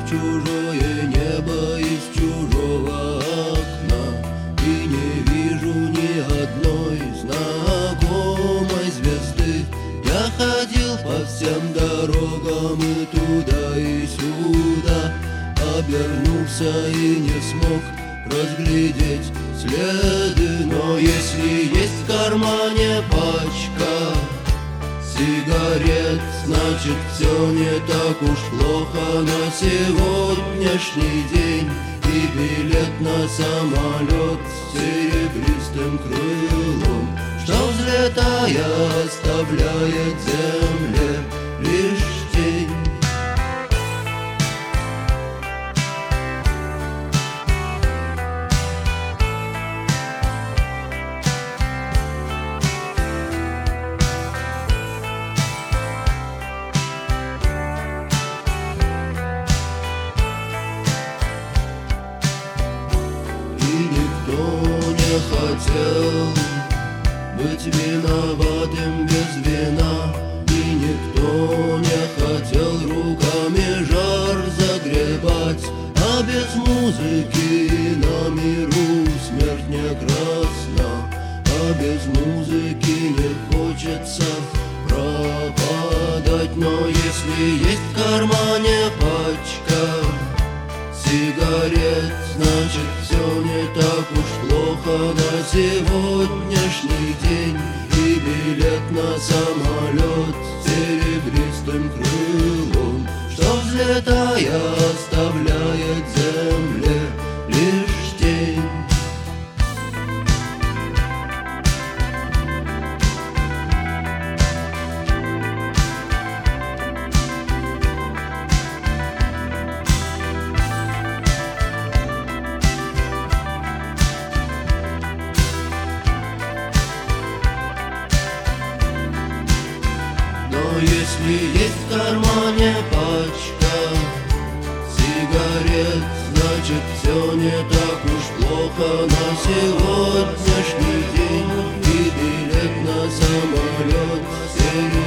в чужое небо из чужого окна, и не вижу ни одной знакомой звезды. Я ходил по всем дорогам и туда, и сюда, обернулся и не смог разглядеть следы. Но если есть в кармане пачка сигарет, значит все не так уж плохо на сегодняшний день. И билет на самолет с серебристым крылом, что, взлетая, оставляет земле лишь тень. Никто не хотел быть виноватым без вина, и никто не хотел руками жар загребать. А без музыки на миру смерть не красна, а без музыки не хочется пропадать. Но если есть в кармане пачка сигарет, значит все не так уж плохо на сегодняшний день. И билет на самолет с серебристым крылом, что, взлетая, оставляет земле лишь тень. Но если есть в кармане пачка сигарет, значит все не так уж плохо на сегодняшний день. И билет на самолет